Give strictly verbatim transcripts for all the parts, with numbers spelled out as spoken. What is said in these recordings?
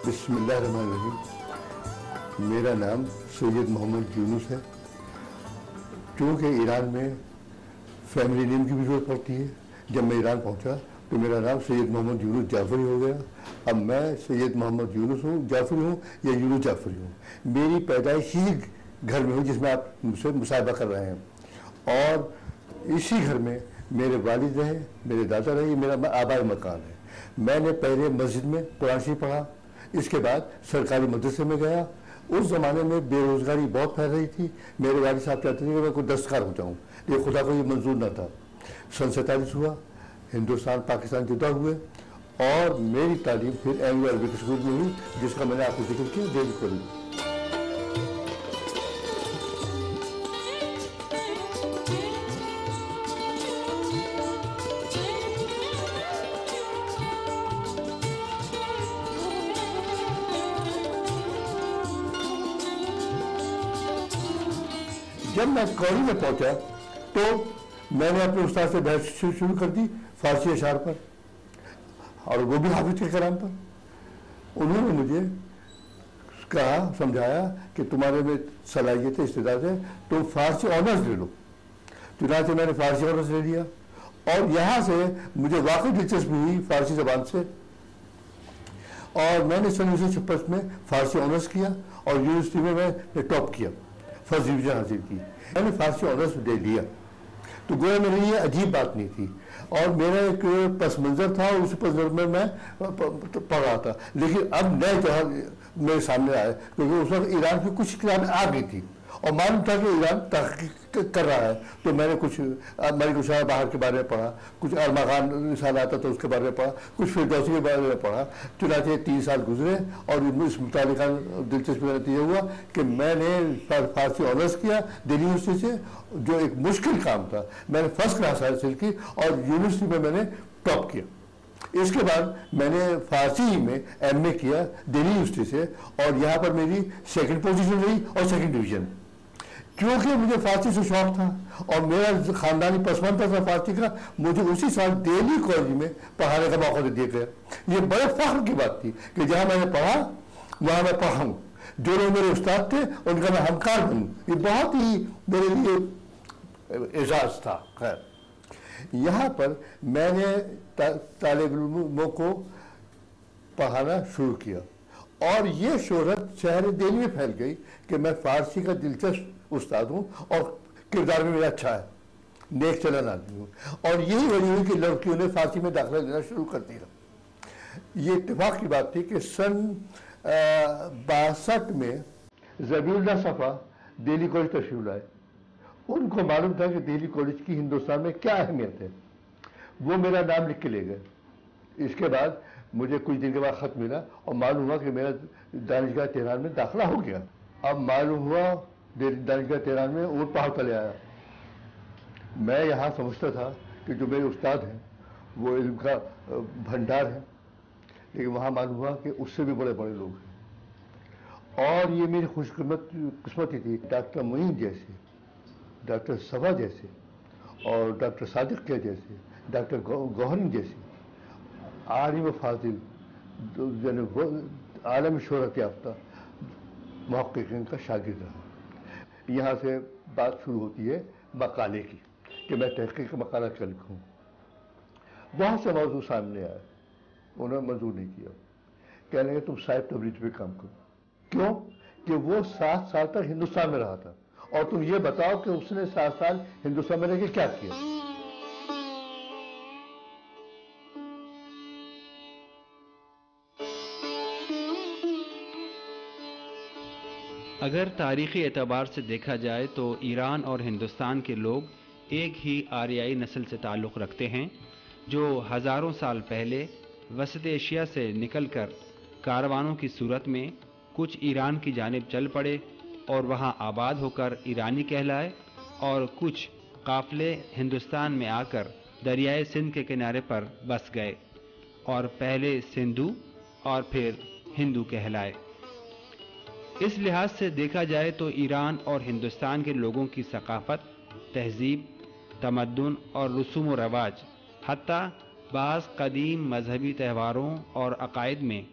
बिस्मिल्लाहिर्रहमानिर्रहीम। मेरा नाम सैयद मोहम्मद यूनुस है। चूँकि ईरान में फैमिली नेम की भी ज़रूरत पड़ती है, जब मैं ईरान पहुँचा तो मेरा नाम सैयद मोहम्मद यूनुस जाफरी हो गया। अब मैं सैयद मोहम्मद यूनुस हूँ, जाफरी हूँ या यूनुस जाफरी हूँ। मेरी पैदाइश ही घर में हुई जिसमें आप मुझसे मुसाहिबा कर रहे हैं, और इसी घर में मेरे वालिद रहे, मेरे दादा रहे, मेरा आबाई मकान है। मैंने पहले मस्जिद में कुरान शरीफ पढ़ा, इसके बाद सरकारी मदरसे में गया। उस ज़माने में बेरोज़गारी बहुत फैल रही थी। मेरे वालिद साहब चाहते थे कि मैं कोई दस्तकार हो जाऊँ, लेकिन खुदा को ये मंजूर न था। सन सैंतालीस हुआ, हिंदुस्तान पाकिस्तान जुदा हुए, और मेरी तालीम फिर एंग्लो अरबिक स्कूल में हुई, जिसका मैंने आपको जिक्र किया, दिल्ली कॉलेज। जब मैं कौड़ी में पहुंचा तो मैंने अपने उस्ताद से बहस शुरू कर दी फारसी अशार पर, और वो भी हाफिज के कलाम पर। उन्होंने मुझे कहा, समझाया कि तुम्हारे में सलाहियत है, इस्तेदाद है, तुम फारसी ऑनर्स ले लो। चुनांचे मैंने फारसी ऑनर्स ले लिया, और यहाँ से मुझे वाकई दिलचस्पी हुई फारसी ज़बान से, और मैंने सन उन्नीस सौ छप्पन में फारसी ऑनर्स किया, और यूनिवर्सिटी में मैंने टॉप किया, फर्स्ट डिवीजन हासिल की। मैंने फारसी ऑनर्स दे लिया, तो गोया मेरे लिए अजीब बात नहीं थी, और मेरा एक पस मंज़र था, उस पस मंज़र में मैं पढ़ रहा था। लेकिन अब नए जहाँ मेरे सामने आए, क्योंकि उस वक्त ईरान की कुछ किताबें आ गई थी, और मालूम था कि ईरान तहक़ीक़ कर रहा है। तो मैंने कुछ मलिक उशाह बाहर के बारे में पढ़ा, कुछ अरमागान रिसाला आता तो उसके बारे में पढ़ा, कुछ फिरदौसी के बारे में पढ़ा। चुनांचे तीन साल गुजरे, और इस मुतालिका दिलचस्पी का नतीजा हुआ कि मैंने फारसी ऑनर्स किया दिल्ली यूनिवर्सिटी से, जो एक मुश्किल काम था। मैंने फर्स्ट क्लास हासिल की, और यूनिवर्सिटी में मैंने टॉप किया। इसके बाद मैंने फारसी में एम ए किया दिल्ली यूनिवर्सिटी से, और यहाँ पर मेरी सेकंड पोजीशन रही और सेकंड डिवीजन। क्योंकि मुझे फारसी से शौक था, और मेरा ख़ानदानी पसमंज़र था फारसी का, मुझे उसी साल दिल्ली कॉलेज में पढ़ाने का मौका दे दिया गया। ये बड़े फ़ख्र की बात थी कि जहाँ मैंने पढ़ा वहाँ मैं पढ़ाऊँ, जो लोग मेरे उस्ताद थे उनका मैं हमकार बनूँ। ये बहुत ही मेरे लिए एजाज़ था। खैर, यहाँ पर मैंने तालिब इल्मों को पढ़ाना शुरू किया, और ये शोहरत शहर दिल्ली में फैल गई कि मैं फ़ारसी का दिलचस्प उस्ताद हूँ, और किरदार में मेरा अच्छा है, नेक चलन आदमी हूँ। और यही वजह हुई कि लड़कियों ने फ़ारसी में दाखिला लेना शुरू कर दिया। ये इत्तेफाक की बात थी कि सन बासठ में ज़बीउल्लाह सफ़ा दिल्ली कॉलेज तशरीफ़ लाए। उनको मालूम था कि दिल्ली कॉलेज की हिंदुस्तान में क्या अहमियत है। वो मेरा नाम लिख के ले गए। इसके बाद मुझे कुछ दिन के बाद ख़त मिला, और मालूम हुआ कि मेरा दानिशगाह तेहरान में दाखिला हो गया। अब मालूम हुआ दानिशगाह तेहरान में ऊँट पहाड़ तले आया। मैं यहाँ समझता था कि जो मेरे उस्ताद हैं वो इल्म का भंडार है, लेकिन वहाँ मालूम हुआ कि उससे भी बड़े बड़े लोग हैं। और ये मेरी खुशकिस्मत किस्मती थी, डॉक्टर मोइन जैसे, डॉक्टर सभा जैसे, और डॉक्टर सादिक के जैसे, डॉक्टर गौहरी जैसे आलिम फाजिल, आलम शोहरत याफ्ता मुहक्किकीन का शागिर्द रहा। यहाँ से बात शुरू होती है मकाले की, कि मैं तहक़ीक़ का मकाला क्या लिखूँ। बहुत से मौजू सामने आए, उन्होंने मंजूर नहीं किया। कहने लगे तुम साहिब तबरीज़ पे काम करो। क्यों? कि वो सात साल तक हिंदुस्तान में रहा था, और तुम ये बताओ कि उसने सात साल हिंदुस्तान में रह के क्या किया। अगर तारीख़ी एतबार से देखा जाए तो ईरान और हिंदुस्तान के लोग एक ही आर्याई नस्ल से ताल्लुक़ रखते हैं, जो हज़ारों साल पहले वसत एशिया से निकलकर कारवानों की सूरत में कुछ ईरान की जानिब चल पड़े और वहाँ आबाद होकर ईरानी कहलाए, और कुछ काफ़िले हिंदुस्तान में आकर दरियाए सिंध के किनारे पर बस गए और पहले सिंधु और फिर हिंदू कहलाए। इस लिहाज से देखा जाए तो ईरान और हिंदुस्तान के लोगों की सकाफ़त, तहज़ीब, तमद्दुन और रसूम व रवाज, हत्ता बाज़ कदीम मजहबी त्यौहारों और अकायद में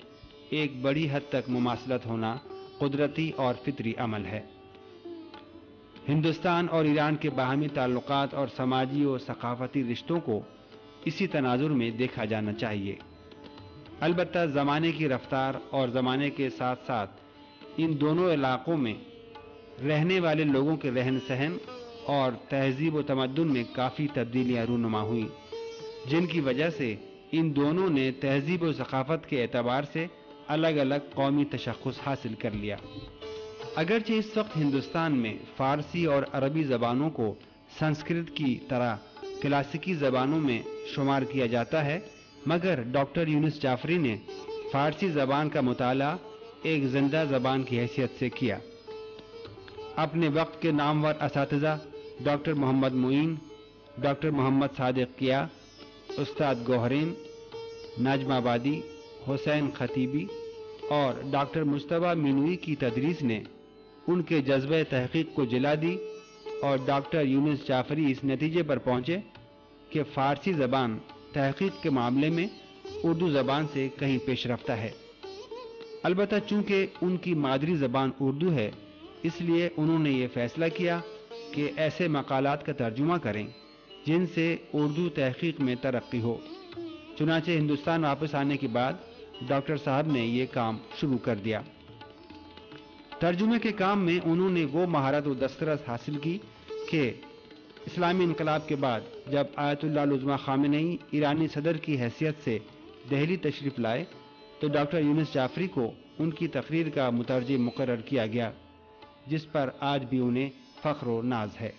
ایک بڑی حد تک مماثلت ہونا قدرتی اور فطری عمل ہے۔ ہندوستان اور ایران کے باہمی تعلقات اور سماجی و ثقافتی رشتوں کو اسی تناظر میں دیکھا جانا چاہیے۔ البتہ زمانے کی رفتار اور زمانے کے ساتھ ساتھ ان دونوں علاقوں میں رہنے والے لوگوں کے رہن سہن اور تہذیب و تمدن میں کافی تبدیلیاں رونما ہوئیں، جن کی وجہ سے ان دونوں نے تہذیب و ثقافت کے اعتبار سے الگ الگ قومی تشخص حاصل کر لیا۔ اگرچہ اس وقت ہندوستان میں فارسی اور عربی زبانوں کو سنسکرت کی طرح کلاسیکی زبانوں میں شمار کیا جاتا ہے، مگر ڈاکٹر یونس جعفری نے فارسی زبان کا مطالعہ ایک زندہ زبان کی حیثیت سے کیا۔ اپنے وقت کے نامور اساتذہ ڈاکٹر محمد معین، ڈاکٹر محمد صادق کیا، استاد گوہرین، نجم آبادی، حسین خطیبی اور ڈاکٹر مصطفیٰ مینوئی کی تدریس نے ان کے جذبہ تحقیق کو جلا دی، اور ڈاکٹر یونس جعفری اس نتیجے پر پہنچے کہ فارسی زبان تحقیق کے معاملے میں اردو زبان سے کہیں پیش رفتہ ہے۔ البتہ چونکہ ان کی مادری زبان اردو ہے، اس لیے انہوں نے یہ فیصلہ کیا کہ ایسے مقالات کا ترجمہ کریں جن سے اردو تحقیق میں ترقی ہو۔ چنانچہ ہندوستان واپس آنے کے بعد ڈاکٹر صاحب نے یہ کام شروع کر دیا۔ ترجمے کے کام میں انہوں نے وہ مہارت و دسترس حاصل کی کہ اسلامی انقلاب کے بعد جب آیت اللہ العظمیٰ خامنئی ایرانی صدر کی حیثیت سے دہلی تشریف لائے تو ڈاکٹر یونس جعفری کو ان کی تقریر کا مترجم مقرر کیا گیا، جس پر آج بھی انہیں فخر و ناز ہے۔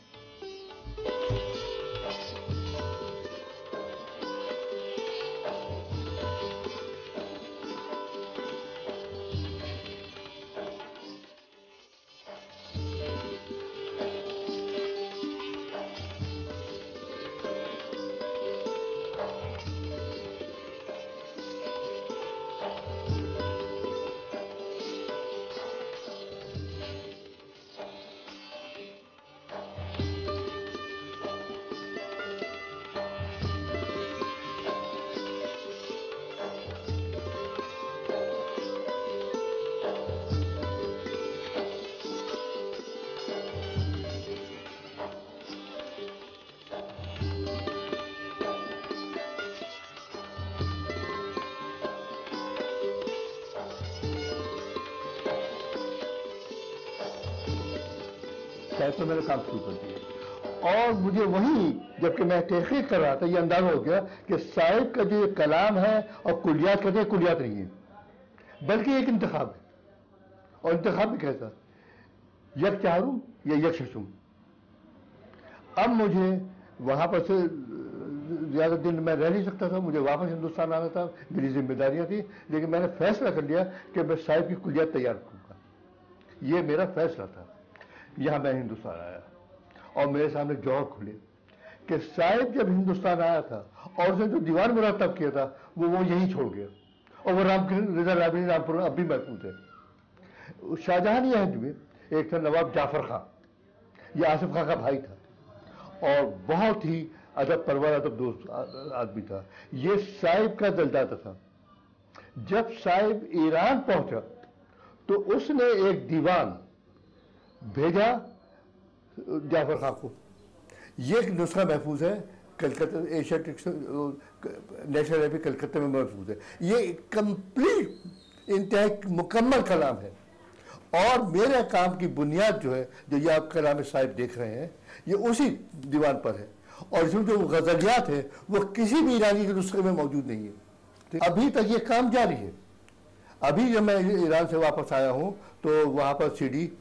تو میں نے کام شروع کر دیا، اور مجھے وہیں جبکہ میں تحقیق کر رہا تھا یہ اندازہ ہو گیا کہ صاحب کا جو یہ کلام ہے اور کلیات کہتے ہیں، کلیات نہیں ہے بلکہ ایک انتخاب ہے، اور انتخاب بھی کہتا یک چاروں یا یک ششم۔ اب مجھے وہاں پر سے زیادہ دن میں رہ نہیں سکتا تھا، مجھے واپس ہندوستان آنا تھا، میری ذمہ داریاں تھیں، لیکن میں نے فیصلہ کر لیا کہ میں صاحب کی کلیات تیار کروں گا، یہ میرا فیصلہ تھا۔ یہاں میں ہندوستان آیا اور میرے سامنے جوہر کھلے کہ صاحب جب ہندوستان آیا تھا اور اس نے جو دیوان مرتب کیا تھا وہ وہ یہیں چھوڑ گیا، اور وہ رام رضا رابعی رامپور اب بھی محفوظ ہے۔ شاہجہانی عہد میں ایک تھا نواب جعفر خان، یہ آصف خان کا بھائی تھا اور بہت ہی ادب پرور ادب دوست آدمی تھا، یہ صاحب کا دلدادہ تھا۔ جب صاحب ایران پہنچا تو اس نے ایک دیوان بھیجا جعفر خان کو، یہ ایک نسخہ محفوظ ہے Calcutta Asia national library Calcutta میں محفوظ ہے، یہ کمپلیٹ انتہائی مکمل کلام ہے، اور میرے کام کی بنیاد جو ہے جو یہ آپ کلام صاحب دیکھ رہے ہیں یہ اسی دیوان پر ہے، اور اس میں جو غزلیات ہیں وہ کسی بھی ایرانی کے نسخے میں موجود نہیں ہے۔ ابھی تک یہ کام جاری ہے۔ ابھی جب میں ایران سے واپس آیا ہوں تو وہاں پر سی ڈی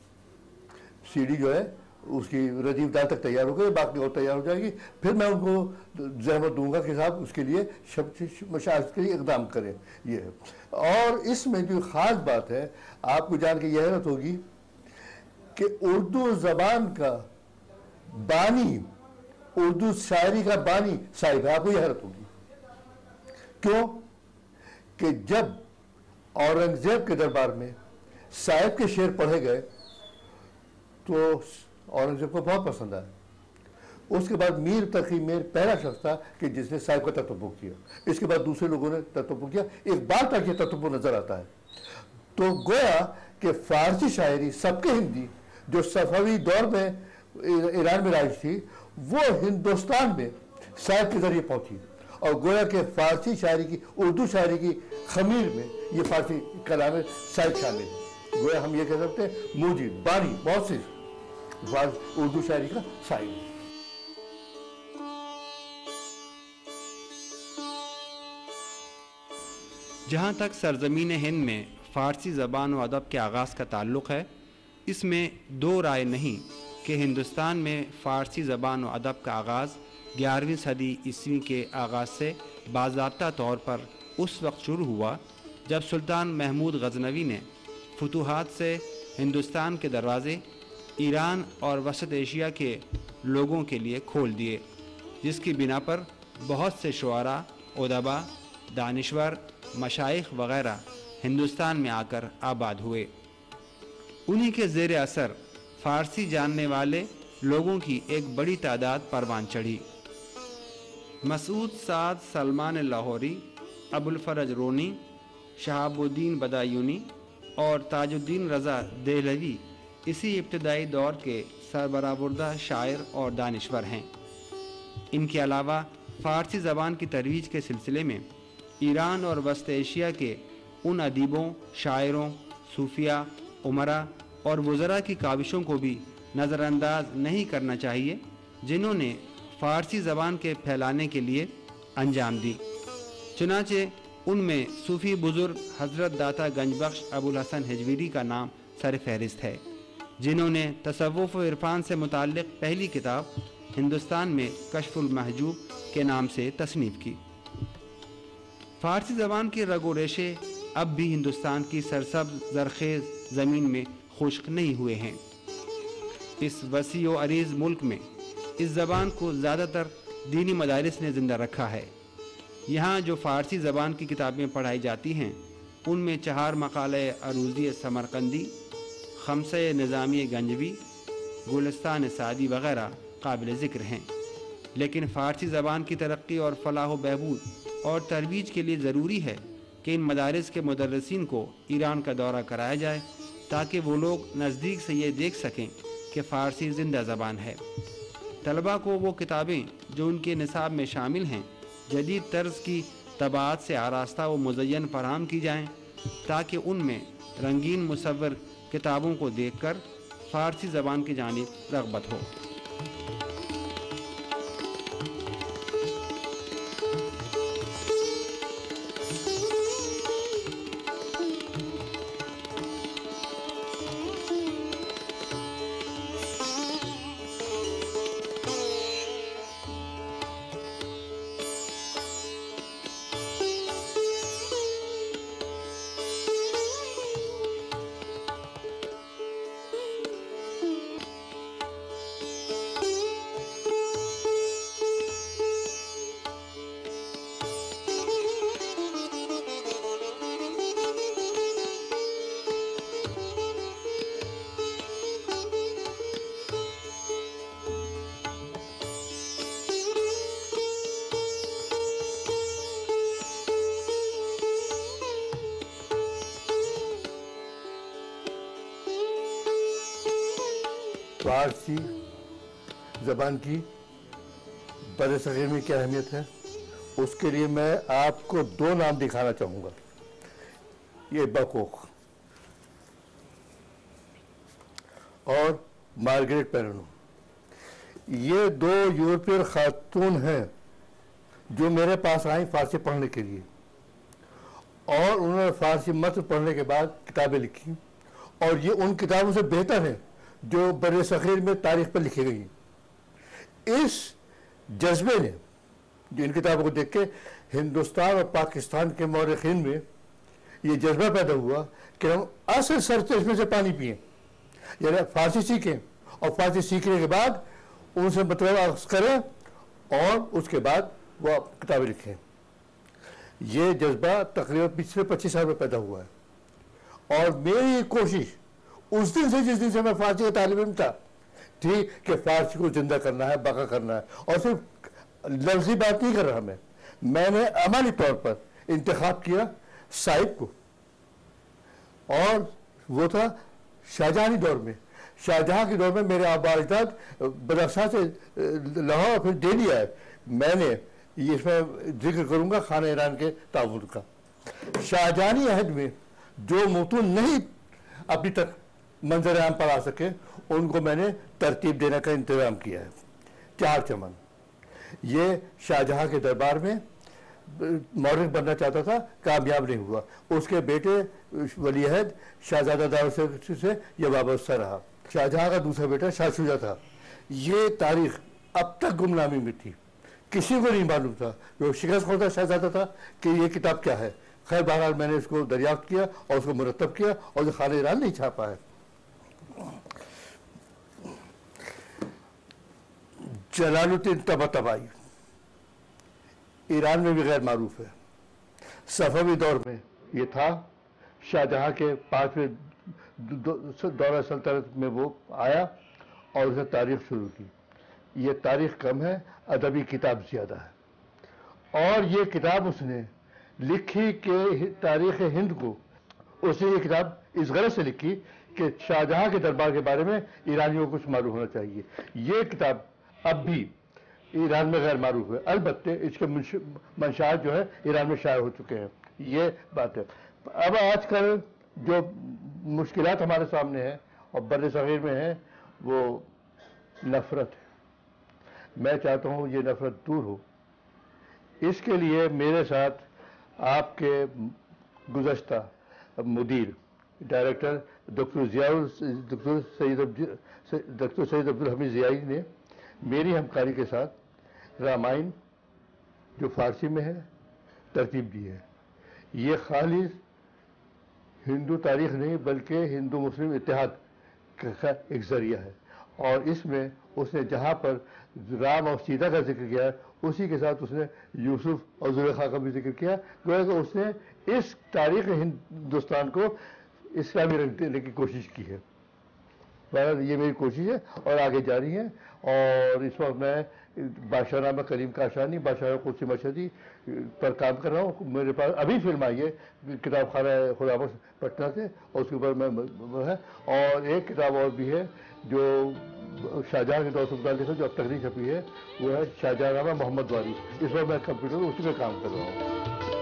سی ڈی جو ہے اس کی رجیو دال تک تیار ہو گئی، باقی اور تیار ہو جائے گی، پھر میں ان کو زحمت دوں گا کہ صاحب اس کے لیے مشاہد کے لیے اقدام کریں۔ یہ ہے، اور اس میں جو خاص بات ہے آپ کو جان کے یہ حیرت ہوگی کہ اردو زبان کا بانی، اردو شاعری کا بانی صاحب ہے، آپ کو یہ حیرت ہوگی۔ کیوں کہ جب اورنگزیب کے دربار میں صاحب کے شعر پڑھے گئے تو اورنگزیب کو بہت پسند آیا، اس کے بعد میر تقی میر پہلا شخص تھا کہ جس نے صاحب کا تتبع کیا. اس کے بعد دوسرے لوگوں نے تتبع کیا. اقبال تک یہ تتبع نظر آتا ہے. تو گویا کہ فارسی شاعری سب کے ہندی جو صفوی دور میں ایران میں رائج تھی وہ ہندوستان میں صاحب کے ذریعے پہنچی, اور گویا کہ فارسی شاعری کی اردو شاعری کی خمیر میں یہ فارسی کلام صاحب شامل ہے. گویا ہم یہ کہہ سکتے ہیں موجب بانی بہت سی اردو شاعری کا صاحب. جہاں تک سرزمین ہند میں فارسی زبان و ادب کے آغاز کا تعلق ہے, اس میں دو رائے نہیں کہ ہندوستان میں فارسی زبان و ادب کا آغاز گیارہویں صدی عیسوی کے آغاز سے باضابطہ طور پر اس وقت شروع ہوا جب سلطان محمود غزنوی نے فتوحات سے ہندوستان کے دروازے ایران اور وسط ایشیا کے لوگوں کے لیے کھول دیے, جس کی بنا پر بہت سے شعراء, ادبا, دانشور, مشائخ وغیرہ ہندوستان میں آ کر آباد ہوئے. انہی کے زیر اثر فارسی جاننے والے لوگوں کی ایک بڑی تعداد پروان چڑھی. مسعود سعد سلمان لاہوری, ابوالفرج رونی, شہاب الدین بدایونی اور تاج الدین رضا دہلوی اسی ابتدائی دور کے سربراہ شاعر اور دانشور ہیں. ان کے علاوہ فارسی زبان کی ترویج کے سلسلے میں ایران اور وسط ایشیا کے ان ادیبوں, شاعروں, صوفیاء, عمرا اور وزراء کی کاوشوں کو بھی نظر انداز نہیں کرنا چاہیے جنہوں نے فارسی زبان کے پھیلانے کے لیے انجام دی. چنانچہ ان میں صوفی بزرگ حضرت داتا گنج بخش ابوالحسن حجویری کا نام سر فہرست ہے, جنہوں نے تصوف و عرفان سے متعلق پہلی کتاب ہندوستان میں کشف المحجوب کے نام سے تصنیف کی. فارسی زبان کے رگ و ریشے اب بھی ہندوستان کی سرسبز زرخیز زمین میں خشک نہیں ہوئے ہیں. اس وسیع و عریض ملک میں اس زبان کو زیادہ تر دینی مدارس نے زندہ رکھا ہے. یہاں جو فارسی زبان کی کتابیں پڑھائی جاتی ہیں ان میں چہار مقالہ عروضی سمرقندی, خمسہ نظامی گنجوی, گلستان سعدی وغیرہ قابل ذکر ہیں. لیکن فارسی زبان کی ترقی اور فلاح و بہبود اور ترویج کے لیے ضروری ہے کہ ان مدارس کے مدرسین کو ایران کا دورہ کرایا جائے تاکہ وہ لوگ نزدیک سے یہ دیکھ سکیں کہ فارسی زندہ زبان ہے. طلباء کو وہ کتابیں جو ان کے نصاب میں شامل ہیں جدید طرز کی طباعت سے آراستہ و مزین فراہم کی جائیں تاکہ ان میں رنگین مصور کتابوں کو دیکھ کر فارسی زبان کی جانب رغبت ہو. فارسی زبان کی بر صغیر میں کیا اہمیت ہے اس کے لیے میں آپ کو دو نام دکھانا چاہوں گا. یہ بکوک اور مارگریٹ پیرنو, یہ دو یورپین خاتون ہیں جو میرے پاس آئیں فارسی پڑھنے کے لیے, اور انہوں نے فارسی متن پڑھنے کے بعد کتابیں لکھی, اور یہ ان کتابوں سے بہتر ہیں جو بر صغیر میں تاریخ پر لکھی گئی. اس جذبے نے جو ان کتابوں کو دیکھ کے ہندوستان اور پاکستان کے مورخین میں یہ جذبہ پیدا ہوا کہ ہم اصل سرچشمے سے پانی پئیں, یعنی فارسی سیکھیں اور فارسی سیکھنے کے بعد ان سے مطلب اخذ کریں اور اس کے بعد وہ کتابیں لکھیں. یہ جذبہ تقریباً پچھلے پچیس سال میں پیدا ہوا ہے, اور میری کوشش اس دن سے جس دن سے میں فارسی کا طالب علم تھا تھی کہ فارسی کو زندہ کرنا ہے، باقی کرنا ہے، اور صرف لفظی بات نہیں کر رہا میں میں نے عملی طور پر انتخاب کیا صاحب کو، اور وہ تھا شاہجہانی دور میں. شاہجہاں کے دور میں میرے آبا اجداد بدخشاں سے لاہور پھر دہلی آئے. میں نے یہ اس میں ذکر کروں گا خانہ ایران کے تعاون کا. شاہجہانی عہد میں جو متون نہیں ابھی تک منظر عام پر آ سکے ان کو میں نے ترتیب دینے کا انتظام کیا ہے. چار چمن یہ شاہجہاں کے دربار میں مورخ بننا چاہتا تھا، کامیاب نہیں ہوا. اس کے بیٹے ولی عہد شہزادہ دار سے یہ وابستہ رہا. شاہجہاں کا دوسرا بیٹا شاہ شجاع تھا. یہ تاریخ اب تک گمنامی میں تھی، کسی کو نہیں معلوم تھا. جو شکست خوردہ شہزادہ تھا کہ یہ کتاب کیا ہے. خیر بہرحال میں نے اس کو دریافت کیا اور اس کو مرتب کیا، اور جو خانہ ایران نہیں چھاپا ہے. جلال الدین طباطبائی ایران میں بھی غیر معروف ہے. صفوی دور میں یہ تھا. شاہجہاں کے پانچویں دورہ سلطنت میں وہ آیا اور اس نے تاریخ شروع کی. یہ تاریخ کم ہے، ادبی کتاب زیادہ ہے. اور یہ کتاب اس نے لکھی کہ تاریخ ہند کو، اس نے یہ کتاب اس غرض سے لکھی کہ شاہجہاں کے دربار کے بارے میں ایرانیوں کو کچھ معلوم ہونا چاہیے. یہ کتاب اب بھی ایران میں غیر معروف ہے، البتہ اس کے منشاات جو ہے ایران میں شائع ہو چکے ہیں. یہ بات ہے. اب آج کل جو مشکلات ہمارے سامنے ہیں اور بر صغیر میں ہیں وہ نفرت ہے. میں چاہتا ہوں یہ نفرت دور ہو. اس کے لیے میرے ساتھ آپ کے گزشتہ مدیر director doctor Zia doctor Syed doctor Syed Abdulhamid Ziai نے میری ہمکاری کے ساتھ رامائن جو فارسی میں ہے ترتیب دی ہے. یہ خالص ہندو تاریخ نہیں بلکہ ہندو مسلم اتحاد کا ایک ذریعہ ہے. اور اس میں اس نے جہاں پر رام اور سیتا کا ذکر کیا ہے اسی کے ساتھ اس نے یوسف اور زلیخا کا بھی ذکر کیا. گویا کہ اس نے اس تاریخ ہندوستان کو اسلامی رنگ دینے کی کوشش کی ہے. بہرحال یہ میری کوشش ہے اور آگے جاری ہے. اور اس وقت میں بادشاہ نامہ کریم کاشانی بادشاہ قدسی مشہدی پر کام کر رہا ہوں. میرے پاس ابھی فلم آئی ہے کتاب خانہ خدا بخش پٹنہ سے، اور اس کے اوپر میں ہے. اور ایک کتاب اور بھی ہے جو شاہجہاں کے دور سے متعلق ہے جو اب تک نہیں چھپی ہے، وہ ہے شاہجہاں نامہ محمد والی. اس وقت میں کمپیوٹر اسی پہ کام کر رہا ہوں.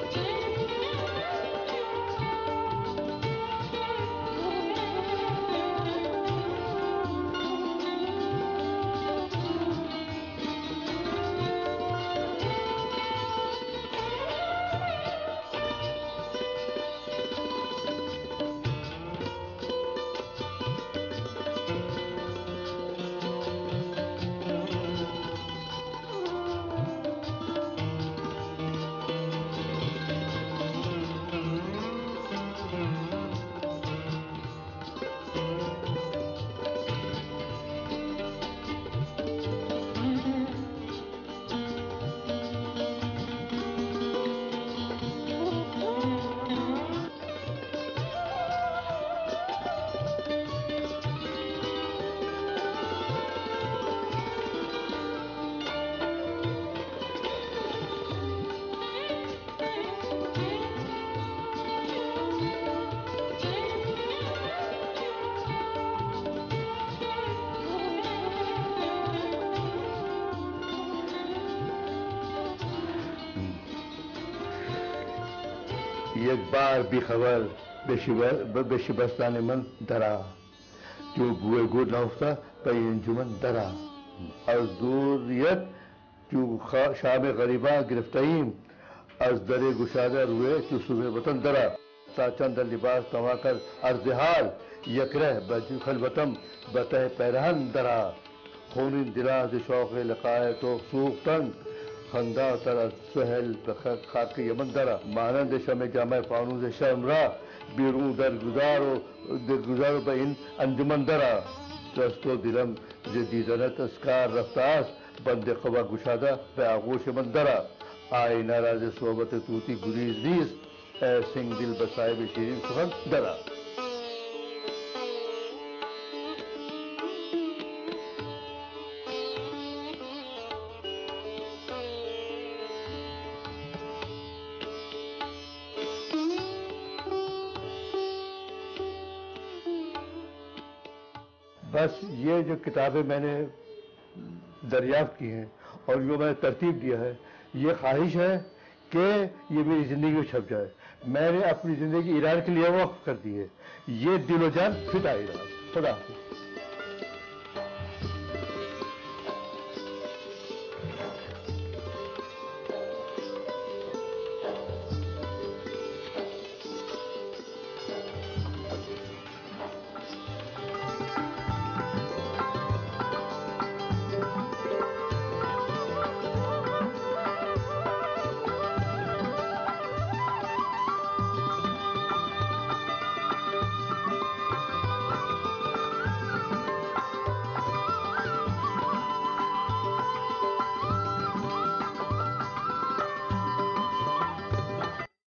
یک بار بی خبر به شبستان من درا، جو بوی گود نهفته به انجمن درا. از دوریت جو شام غریبان گرفته‌ایم، از در گشاده روی جو صبح وطن درا. تا چند لباس توا کر عرض حال، یک ره به خلوتم به ته پیرهن درا. خونین دلان ز شوق لقای تو سوختن، خندا تر از سهل به خاک یمن درا. مانند شمع جامع فانوس شرم را، بیرون در گذار و در گذار به این انجمن درا. دست و دلم ز دیدنت اسکار رفته است، بند قبا گشاده به آغوش من درا. آینه را ز صحبت طوطی گریز نیست، ای سنگ دل به صاحب شیرین سخن درا. بس یہ جو کتابیں میں نے دریافت کی ہیں اور جو میں نے ترتیب دیا ہے، یہ خواہش ہے کہ یہ میری زندگی میں چھپ جائے. میں نے اپنی زندگی ایران کے لیے وقف کر دی ہے. یہ دل و جان فدا ایران. خدا حافظ.